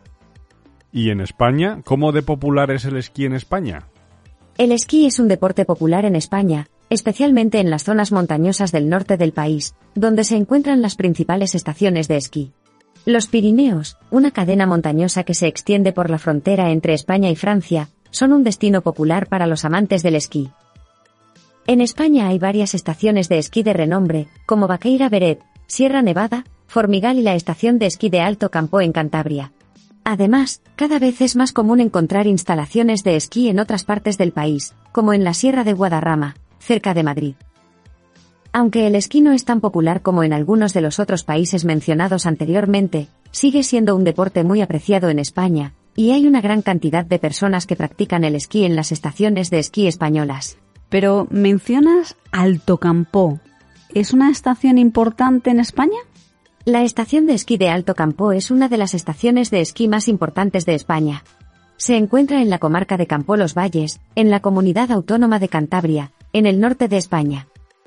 ¿Y en España? ¿Cómo de popular es el esquí en España? El esquí es un deporte popular en España, especialmente en las zonas montañosas del norte del país, donde se encuentran las principales estaciones de esquí. Los Pirineos, una cadena montañosa que se extiende por la frontera entre España y Francia, son un destino popular para los amantes del esquí. En España hay varias estaciones de esquí de renombre, como Baqueira Beret, Sierra Nevada, Formigal y la estación de esquí de Alto Campoo en Cantabria. Además, cada vez es más común encontrar instalaciones de esquí en otras partes del país, como en la Sierra de Guadarrama, cerca de Madrid. Aunque el esquí no es tan popular como en algunos de los otros países mencionados anteriormente, sigue siendo un deporte muy apreciado en España, y hay una gran cantidad de personas que practican el esquí en las estaciones de esquí españolas. Pero mencionas Alto Campoo. ¿Es una estación importante en España? La estación de esquí de Alto Campoo es una de las estaciones de esquí más importantes de España. Se encuentra en la comarca de Campoo-Los Valles, en la comunidad autónoma de Cantabria, en el norte de España.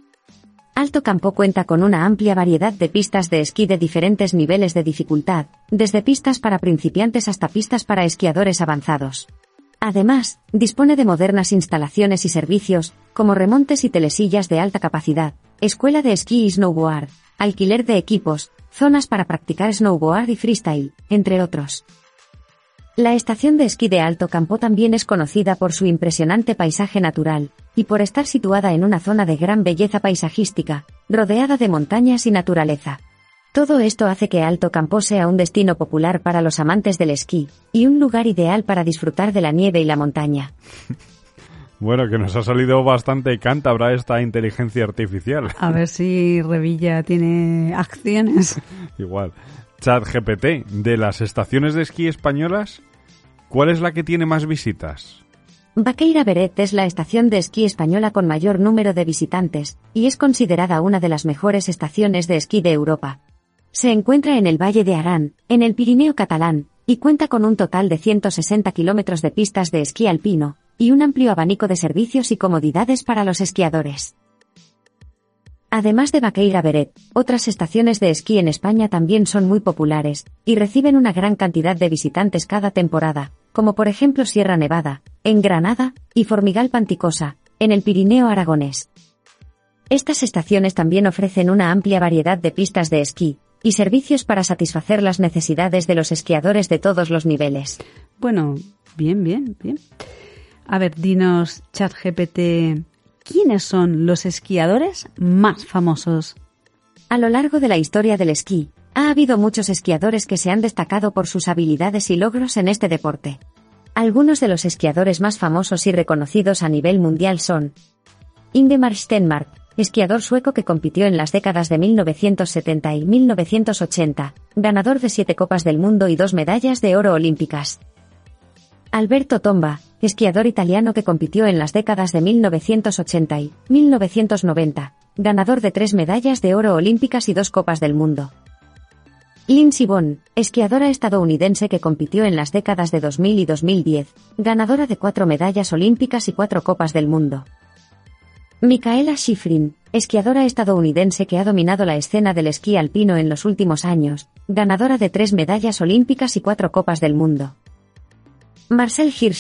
Alto Campoo cuenta con una amplia variedad de pistas de esquí de diferentes niveles de dificultad, desde pistas para principiantes hasta pistas para esquiadores avanzados. Además, dispone de modernas instalaciones y servicios, como remontes y telesillas de alta capacidad, escuela de esquí y snowboard, alquiler de equipos, zonas para practicar snowboard y freestyle, entre otros. La estación de esquí de Alto Campoo también es conocida por su impresionante paisaje natural, y por estar situada en una zona de gran belleza paisajística, rodeada de montañas y naturaleza. Todo esto hace que Alto Campoo sea un destino popular para los amantes del esquí, y un lugar ideal para disfrutar de la nieve y la montaña. Bueno, que nos ha salido bastante cántabra esta inteligencia artificial. A ver si Revilla tiene acciones. Igual. ChatGPT, de las estaciones de esquí españolas, ¿cuál es la que tiene más visitas? Baqueira Beret es la estación de esquí española con mayor número de visitantes, y es considerada una de las mejores estaciones de esquí de Europa. Se encuentra en el Valle de Arán, en el Pirineo catalán, y cuenta con un total de 160 kilómetros de pistas de esquí alpino, y un amplio abanico de servicios y comodidades para los esquiadores. Además de Baqueira Beret, otras estaciones de esquí en España también son muy populares, y reciben una gran cantidad de visitantes cada temporada, como por ejemplo Sierra Nevada, en Granada, y Formigal Panticosa, en el Pirineo aragonés. Estas estaciones también ofrecen una amplia variedad de pistas de esquí, y servicios para satisfacer las necesidades de los esquiadores de todos los niveles. Bueno, bien. A ver, dinos, ChatGPT, ¿quiénes son los esquiadores más famosos? A lo largo de la historia del esquí, ha habido muchos esquiadores que se han destacado por sus habilidades y logros en este deporte. Algunos de los esquiadores más famosos y reconocidos a nivel mundial son Ingemar Stenmark, esquiador sueco que compitió en las décadas de 1970 y 1980, ganador de 7 Copas del Mundo y 2 medallas de oro olímpicas. Alberto Tomba, esquiador italiano que compitió en las décadas de 1980 y 1990, ganador de 3 medallas de oro olímpicas y 2 Copas del Mundo. Lindsey Vonn, esquiadora estadounidense que compitió en las décadas de 2000 y 2010, ganadora de 4 medallas olímpicas y 4 Copas del Mundo. Mikaela Shiffrin, esquiadora estadounidense que ha dominado la escena del esquí alpino en los últimos años, ganadora de 3 medallas olímpicas y 4 Copas del Mundo. Marcel Hirscher,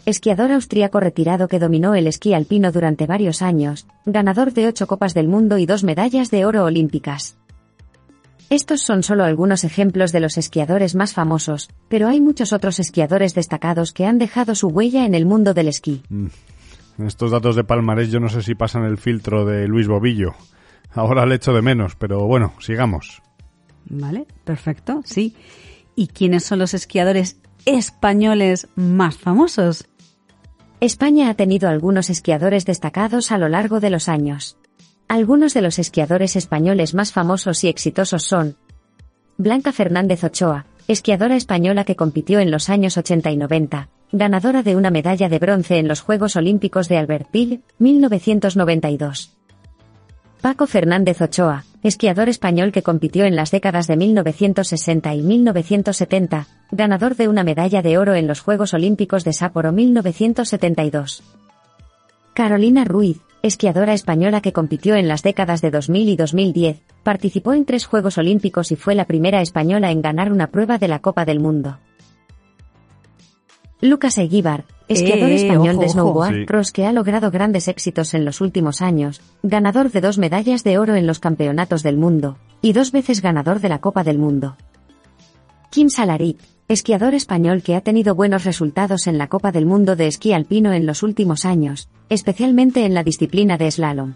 esquiador austríaco retirado que dominó el esquí alpino durante varios años, ganador de 8 Copas del Mundo y 2 medallas de oro olímpicas. Estos son solo algunos ejemplos de los esquiadores más famosos, pero hay muchos otros esquiadores destacados que han dejado su huella en el mundo del esquí. Estos datos de palmarés yo no sé si pasan el filtro de Luis Bobillo. Ahora le echo de menos, pero bueno, sigamos. Vale, perfecto, sí. ¿Y quiénes son los esquiadores españoles más famosos? España ha tenido algunos esquiadores destacados a lo largo de los años. Algunos de los esquiadores españoles más famosos y exitosos son: Blanca Fernández Ochoa, esquiadora española que compitió en los años 80 y 90, ganadora de una medalla de bronce en los Juegos Olímpicos de Albertville, 1992. Paco Fernández Ochoa, esquiador español que compitió en las décadas de 1960 y 1970, ganador de una medalla de oro en los Juegos Olímpicos de Sapporo 1972. Carolina Ruiz, esquiadora española que compitió en las décadas de 2000 y 2010, participó en 3 Juegos Olímpicos y fue la primera española en ganar una prueba de la Copa del Mundo. Lucas Eguíbar, esquiador español de snowboard cross que ha logrado grandes éxitos en los últimos años, ganador de 2 medallas de oro en los Campeonatos del Mundo, y 2 veces ganador de la Copa del Mundo. Quim Salaric, esquiador español que ha tenido buenos resultados en la Copa del Mundo de esquí alpino en los últimos años, especialmente en la disciplina de slalom.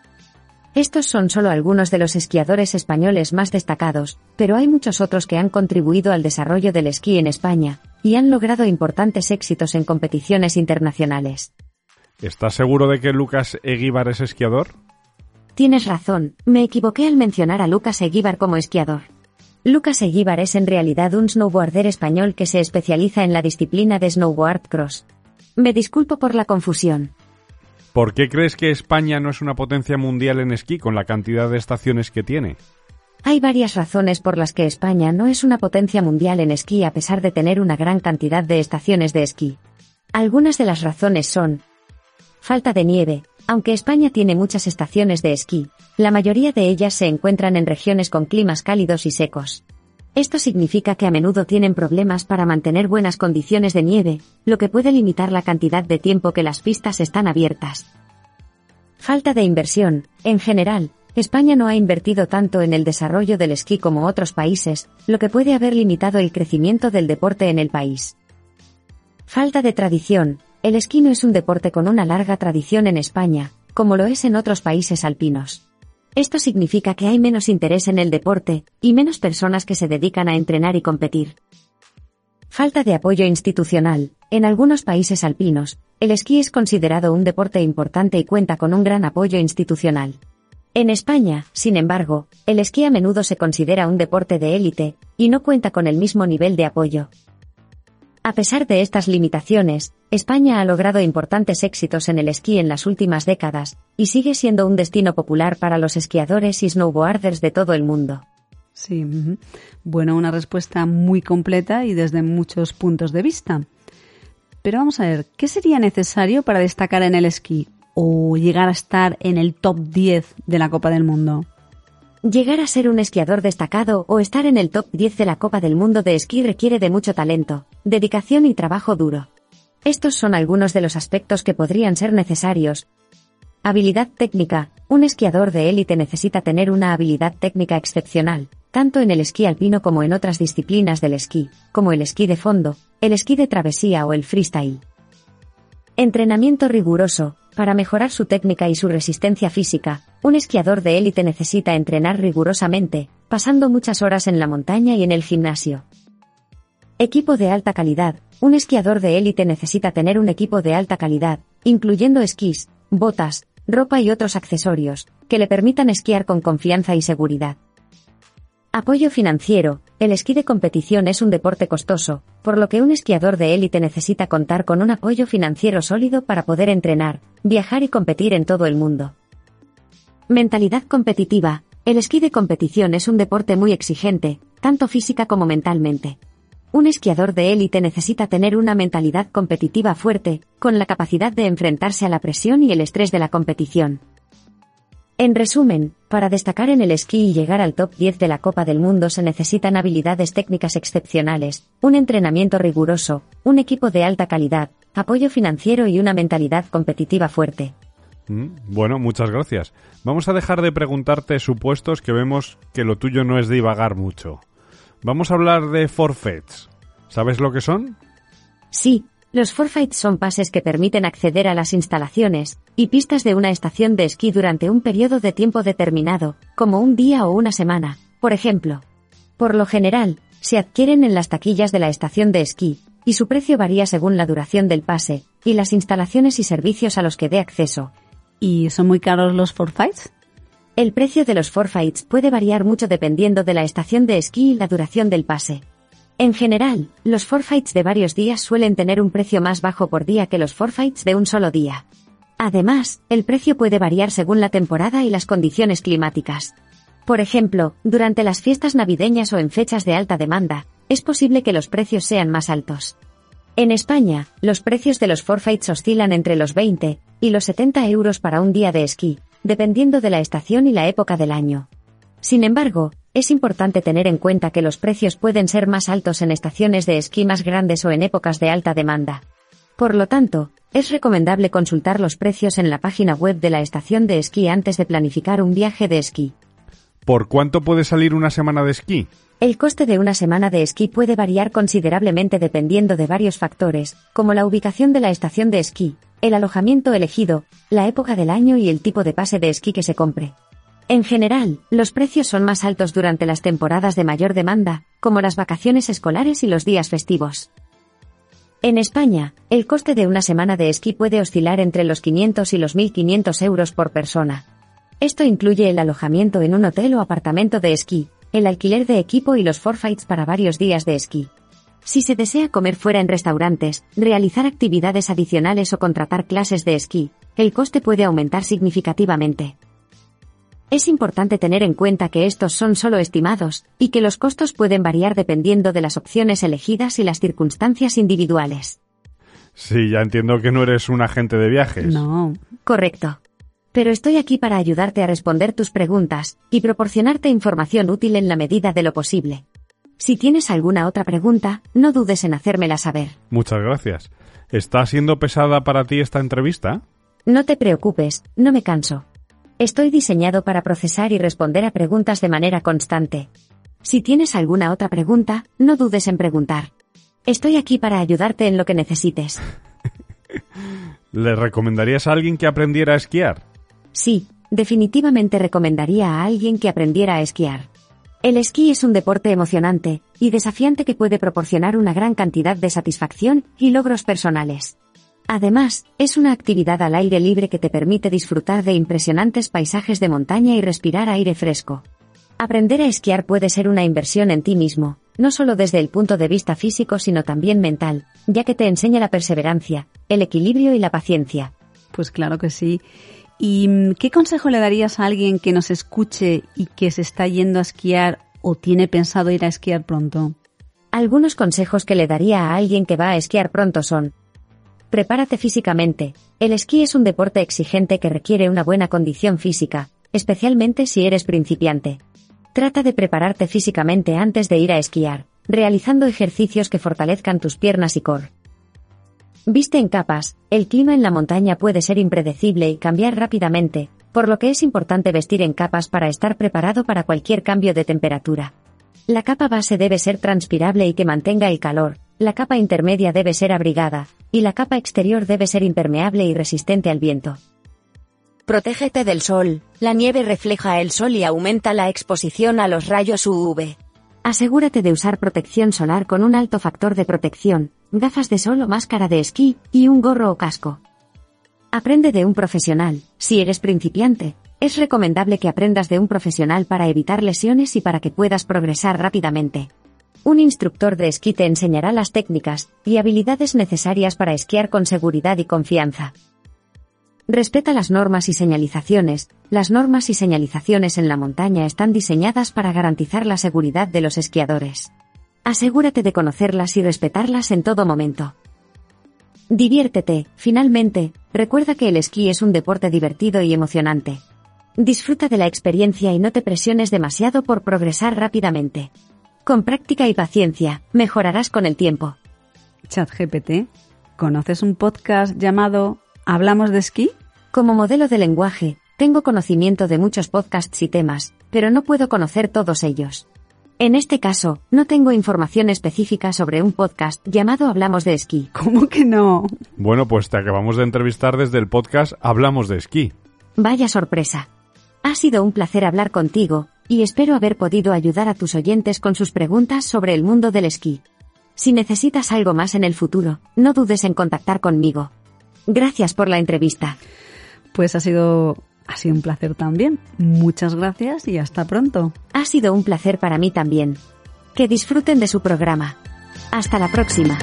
Estos son solo algunos de los esquiadores españoles más destacados, pero hay muchos otros que han contribuido al desarrollo del esquí en España, y han logrado importantes éxitos en competiciones internacionales. ¿Estás seguro de que Lucas Eguíbar es esquiador? Tienes razón, me equivoqué al mencionar a Lucas Eguíbar como esquiador. Lucas Eguíbar es en realidad un snowboarder español que se especializa en la disciplina de snowboard cross. Me disculpo por la confusión. ¿Por qué crees que España no es una potencia mundial en esquí con la cantidad de estaciones que tiene? Hay varias razones por las que España no es una potencia mundial en esquí a pesar de tener una gran cantidad de estaciones de esquí. Algunas de las razones son: falta de nieve. Aunque España tiene muchas estaciones de esquí, la mayoría de ellas se encuentran en regiones con climas cálidos y secos. Esto significa que a menudo tienen problemas para mantener buenas condiciones de nieve, lo que puede limitar la cantidad de tiempo que las pistas están abiertas. Falta de inversión. En general, España no ha invertido tanto en el desarrollo del esquí como otros países, lo que puede haber limitado el crecimiento del deporte en el país. Falta de tradición. El esquí no es un deporte con una larga tradición en España, como lo es en otros países alpinos. Esto significa que hay menos interés en el deporte, y menos personas que se dedican a entrenar y competir. Falta de apoyo institucional. En algunos países alpinos, el esquí es considerado un deporte importante y cuenta con un gran apoyo institucional. En España, sin embargo, el esquí a menudo se considera un deporte de élite, y no cuenta con el mismo nivel de apoyo. A pesar de estas limitaciones, España ha logrado importantes éxitos en el esquí en las últimas décadas, y sigue siendo un destino popular para los esquiadores y snowboarders de todo el mundo. Sí, bueno, una respuesta muy completa y desde muchos puntos de vista. Pero vamos a ver, ¿qué sería necesario para destacar en el esquí o llegar a estar en el top 10 de la Copa del Mundo? Llegar a ser un esquiador destacado o estar en el top 10 de la Copa del Mundo de esquí requiere de mucho talento, dedicación y trabajo duro. Estos son algunos de los aspectos que podrían ser necesarios. Habilidad técnica. Un esquiador de élite necesita tener una habilidad técnica excepcional, tanto en el esquí alpino como en otras disciplinas del esquí, como el esquí de fondo, el esquí de travesía o el freestyle. Entrenamiento riguroso. Para mejorar su técnica y su resistencia física, un esquiador de élite necesita entrenar rigurosamente, pasando muchas horas en la montaña y en el gimnasio. Equipo de alta calidad. Un esquiador de élite necesita tener un equipo de alta calidad, incluyendo esquís, botas, ropa y otros accesorios, que le permitan esquiar con confianza y seguridad. Apoyo financiero. El esquí de competición es un deporte costoso, por lo que un esquiador de élite necesita contar con un apoyo financiero sólido para poder entrenar, viajar y competir en todo el mundo. Mentalidad competitiva. El esquí de competición es un deporte muy exigente, tanto física como mentalmente. Un esquiador de élite necesita tener una mentalidad competitiva fuerte, con la capacidad de enfrentarse a la presión y el estrés de la competición. En resumen, para destacar en el esquí y llegar al top 10 de la Copa del Mundo se necesitan habilidades técnicas excepcionales, un entrenamiento riguroso, un equipo de alta calidad, apoyo financiero y una mentalidad competitiva fuerte. Bueno, muchas gracias. Vamos a dejar de preguntarte supuestos que vemos que lo tuyo no es divagar mucho. Vamos a hablar de forfaits. ¿Sabes lo que son? Sí, los forfaits son pases que permiten acceder a las instalaciones y pistas de una estación de esquí durante un periodo de tiempo determinado, como un día o una semana, por ejemplo. Por lo general, se adquieren en las taquillas de la estación de esquí, y su precio varía según la duración del pase y las instalaciones y servicios a los que dé acceso. ¿Y son muy caros los forfaits? El precio de los forfaits puede variar mucho dependiendo de la estación de esquí y la duración del pase. En general, los forfaits de varios días suelen tener un precio más bajo por día que los forfaits de un solo día. Además, el precio puede variar según la temporada y las condiciones climáticas. Por ejemplo, durante las fiestas navideñas o en fechas de alta demanda, es posible que los precios sean más altos. En España, los precios de los forfaits oscilan entre los 20 y los 70 euros para un día de esquí, dependiendo de la estación y la época del año. Sin embargo, es importante tener en cuenta que los precios pueden ser más altos en estaciones de esquí más grandes o en épocas de alta demanda. Por lo tanto, es recomendable consultar los precios en la página web de la estación de esquí antes de planificar un viaje de esquí. ¿Por cuánto puede salir una semana de esquí? El coste de una semana de esquí puede variar considerablemente dependiendo de varios factores, como la ubicación de la estación de esquí, el alojamiento elegido, la época del año y el tipo de pase de esquí que se compre. En general, los precios son más altos durante las temporadas de mayor demanda, como las vacaciones escolares y los días festivos. En España, el coste de una semana de esquí puede oscilar entre los 500 y los 1.500 euros por persona. Esto incluye el alojamiento en un hotel o apartamento de esquí, el alquiler de equipo y los forfaits para varios días de esquí. Si se desea comer fuera en restaurantes, realizar actividades adicionales o contratar clases de esquí, el coste puede aumentar significativamente. Es importante tener en cuenta que estos son solo estimados, y que los costos pueden variar dependiendo de las opciones elegidas y las circunstancias individuales. Sí, ya entiendo que no eres un agente de viajes. No. Correcto. Pero estoy aquí para ayudarte a responder tus preguntas y proporcionarte información útil en la medida de lo posible. Si tienes alguna otra pregunta, no dudes en hacérmela saber. Muchas gracias. ¿Está siendo pesada para ti esta entrevista? No te preocupes, no me canso. Estoy diseñado para procesar y responder a preguntas de manera constante. Si tienes alguna otra pregunta, no dudes en preguntar. Estoy aquí para ayudarte en lo que necesites. ¿Le recomendarías a alguien que aprendiera a esquiar? Sí, definitivamente recomendaría a alguien que aprendiera a esquiar. El esquí es un deporte emocionante y desafiante que puede proporcionar una gran cantidad de satisfacción y logros personales. Además, es una actividad al aire libre que te permite disfrutar de impresionantes paisajes de montaña y respirar aire fresco. Aprender a esquiar puede ser una inversión en ti mismo, no solo desde el punto de vista físico sino también mental, ya que te enseña la perseverancia, el equilibrio y la paciencia. Pues claro que sí. ¿Y qué consejo le darías a alguien que nos escuche y que se está yendo a esquiar o tiene pensado ir a esquiar pronto? Algunos consejos que le daría a alguien que va a esquiar pronto son: prepárate físicamente. El esquí es un deporte exigente que requiere una buena condición física, especialmente si eres principiante. Trata de prepararte físicamente antes de ir a esquiar, realizando ejercicios que fortalezcan tus piernas y core. Viste en capas. El clima en la montaña puede ser impredecible y cambiar rápidamente, por lo que es importante vestir en capas para estar preparado para cualquier cambio de temperatura. La capa base debe ser transpirable y que mantenga el calor, la capa intermedia debe ser abrigada, y la capa exterior debe ser impermeable y resistente al viento. Protégete del sol. La nieve refleja el sol y aumenta la exposición a los rayos UV. Asegúrate de usar protección solar con un alto factor de protección, gafas de sol o máscara de esquí, y un gorro o casco. Aprende de un profesional. Si eres principiante, es recomendable que aprendas de un profesional para evitar lesiones y para que puedas progresar rápidamente. Un instructor de esquí te enseñará las técnicas y habilidades necesarias para esquiar con seguridad y confianza. Respeta las normas y señalizaciones. Las normas y señalizaciones en la montaña están diseñadas para garantizar la seguridad de los esquiadores. Asegúrate de conocerlas y respetarlas en todo momento. Diviértete. Finalmente, recuerda que el esquí es un deporte divertido y emocionante. Disfruta de la experiencia y no te presiones demasiado por progresar rápidamente. Con práctica y paciencia, mejorarás con el tiempo. ChatGPT, ¿Conoces un podcast llamado Hablamos de Esquí? Como modelo de lenguaje, tengo conocimiento de muchos podcasts y temas, pero no puedo conocer todos ellos. En este caso, no tengo información específica sobre un podcast llamado Hablamos de Esquí. ¿Cómo que no? Bueno, pues te acabamos de entrevistar desde el podcast Hablamos de Esquí. Vaya sorpresa. Ha sido un placer hablar contigo, y espero haber podido ayudar a tus oyentes con sus preguntas sobre el mundo del esquí. Si necesitas algo más en el futuro, no dudes en contactar conmigo. Gracias por la entrevista. Pues ha sido un placer también. Muchas gracias y hasta pronto. Ha sido un placer para mí también. Que disfruten de su programa. Hasta la próxima.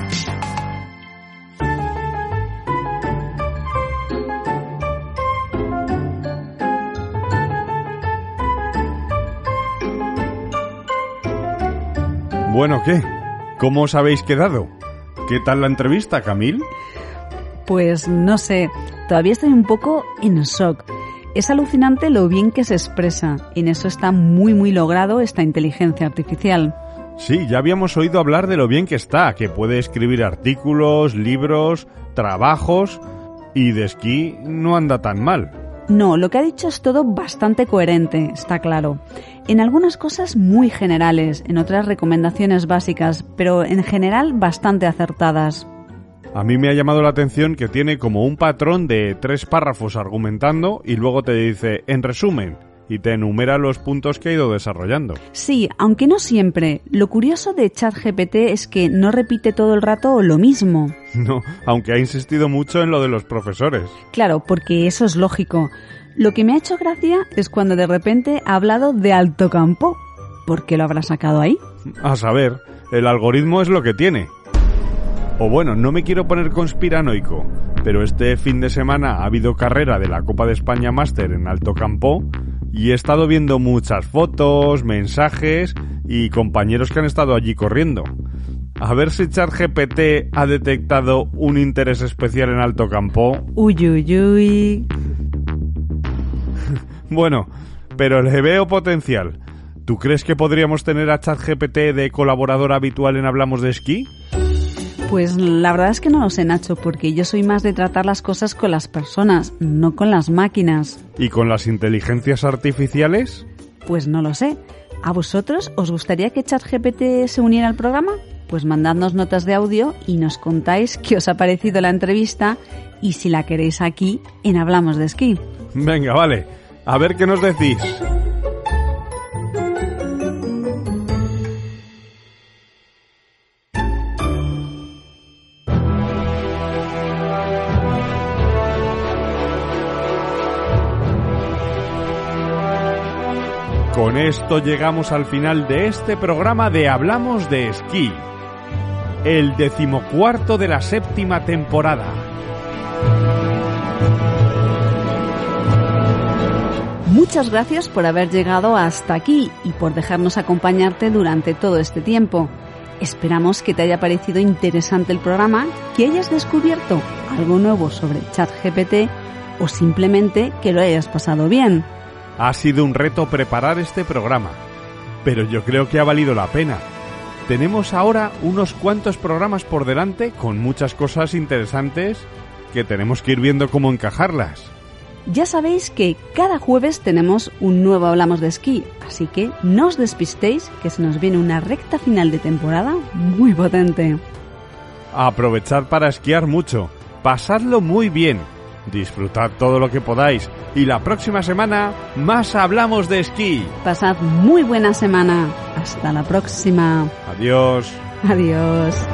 Bueno, ¿qué? ¿Cómo os habéis quedado? ¿Qué tal la entrevista, Camil? Pues no sé, todavía estoy un poco en shock. Es alucinante lo bien que se expresa. En eso está muy logrado esta inteligencia artificial. Sí, ya habíamos oído hablar de lo bien que está, que puede escribir artículos, libros, trabajos, y de esquí no anda tan mal. No, lo que ha dicho es todo bastante coherente, está claro. En algunas cosas muy generales, en otras recomendaciones básicas, pero en general bastante acertadas. A mí me ha llamado la atención que tiene como un patrón de 3 párrafos argumentando y luego te dice, en resumen, y te enumera los puntos que ha ido desarrollando. Sí, aunque no siempre. Lo curioso de ChatGPT es que no repite todo el rato lo mismo. No, aunque ha insistido mucho en lo de los profesores. Claro, porque eso es lógico. Lo que me ha hecho gracia es cuando de repente ha hablado de Alto Campo. ¿Por qué lo habrá sacado ahí? A saber, el algoritmo es lo que tiene. O bueno, no me quiero poner conspiranoico, pero este fin de semana ha habido carrera de la Copa de España Máster en Alto Campo y he estado viendo muchas fotos, mensajes y compañeros que han estado allí corriendo. A ver si ChatGPT ha detectado un interés especial en Alto Campo. Uy. Bueno, pero le veo potencial. ¿Tú crees que podríamos tener a ChatGPT de colaborador habitual en Hablamos de Esquí? Pues la verdad es que no lo sé, Nacho, porque yo soy más de tratar las cosas con las personas, no con las máquinas. ¿Y con las inteligencias artificiales? Pues no lo sé. ¿A vosotros os gustaría que ChatGPT se uniera al programa? Pues mandadnos notas de audio y nos contáis qué os ha parecido la entrevista y si la queréis aquí en Hablamos de Esquí. Venga, vale. A ver qué nos decís. Con esto llegamos al final de este programa de Hablamos de Esquí, el 14º de la 7ª temporada. Muchas gracias por haber llegado hasta aquí y por dejarnos acompañarte durante todo este tiempo. Esperamos que te haya parecido interesante el programa, que hayas descubierto algo nuevo sobre ChatGPT o simplemente que lo hayas pasado bien. Ha sido un reto preparar este programa, pero yo creo que ha valido la pena. Tenemos ahora unos cuantos programas por delante con muchas cosas interesantes que tenemos que ir viendo cómo encajarlas. Ya sabéis que cada jueves tenemos un nuevo Hablamos de Esquí, así que no os despistéis que se nos viene una recta final de temporada muy potente. Aprovechad para esquiar mucho, pasadlo muy bien, disfrutad todo lo que podáis y la próxima semana más Hablamos de Esquí. Pasad muy buena semana. Hasta la próxima. Adiós. Adiós.